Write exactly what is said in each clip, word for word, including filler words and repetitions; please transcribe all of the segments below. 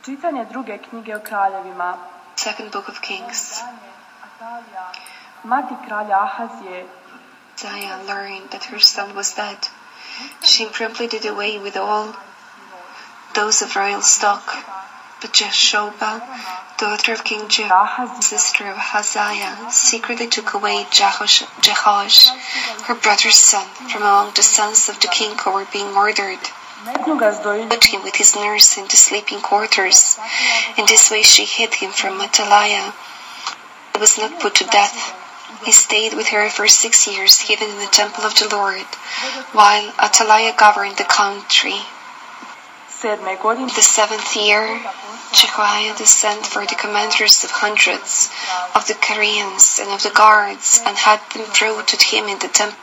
Čitanje druge knjige o kraljevima. Second book of Kings. Mati kralja Ahazije Uzziah learned that her son was dead. She promptly did away with all those of royal stock. But Jeshobah, daughter of King Jehoash, sister of Ahaziah, secretly took away Jehoash, Jehoash, her brother's son, from among the sons of the king who were being murdered. Put him with his nurse in the sleeping quarters. In this way she hid him from Athaliah. He was not put to death. He stayed with her for six years, hidden in the temple of the Lord, while Athaliah governed the country. The seventh year, Jehoiada sent for the commanders of hundreds, of the Carians and of the guards, and had them brought to him in the temple,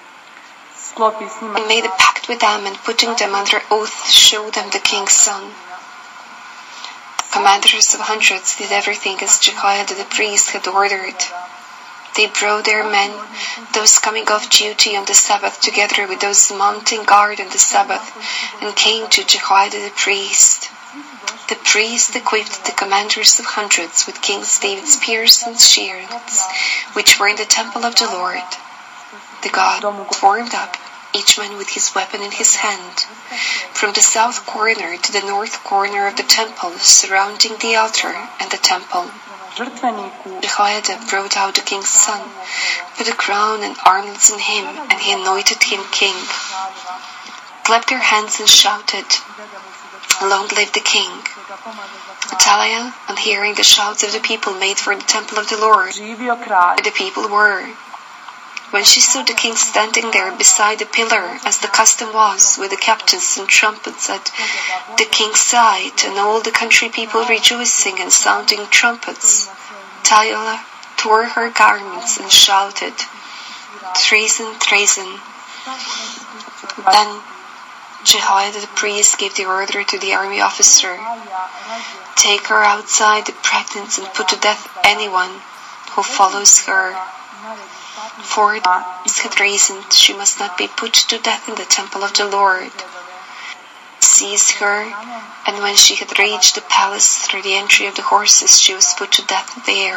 and made a pact with them, and putting them under oath, showed them the king's son. Commanders of hundreds did everything as Jehoiada the priest had ordered. They brought their men, those coming off duty on the Sabbath, together with those mounting guard on the Sabbath, and came to Jehoiada the priest. The priest equipped the commanders of hundreds with King David's spears and shields, which were in the temple of the Lord. The guard formed up, each man with his weapon in his hand, from the south corner to the north corner of the temple, surrounding the altar and the temple. Jehoiada brought out the king's son, put a crown and armlets on him, and he anointed him king. Clapped their hands and shouted, "Long live the king!" Athaliah, on hearing the shouts of the people, made for the temple of the Lord, where the people were. When she saw the king standing there beside the pillar, as the custom was, with the captains and trumpets at the king's side, and all the country people rejoicing and sounding trumpets, Athaliah tore her garments and shouted, "Treason, treason!" Then Jehoiada the priest gave the order to the army officer, "Take her outside the pregnant and put to death anyone who follows her. For this had reasoned she must not be put to death in the temple of the Lord." Seize her, and when she had reached the palace through the entry of the horses, she was put to death there.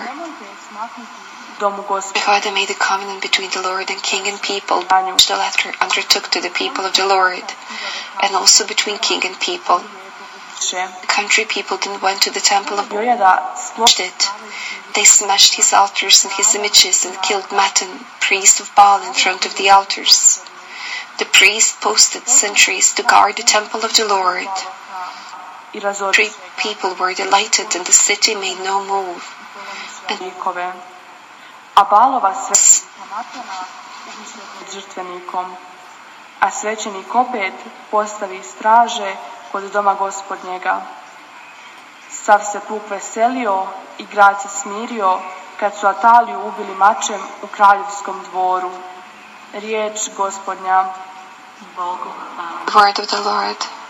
Jehoiada made a covenant between the Lord and king and people, which the latter undertook to the people of the Lord, and also between king and people. The country people then went to the temple of it. They smashed his altars and his images and killed Mattan, priest of Baal, in front of the altars. The priest posted sentries to guard the temple of the Lord. Three people were delighted, and the city made no move. And a Balova žrtvenikom, a svećenik opet postavi straže kod doma Gospodnjega. Sav se puk veselio i grad se smirio kad su Ataliju ubili mačem u kraljevskom dvoru. Riječ Gospodnja. Word of the Lord.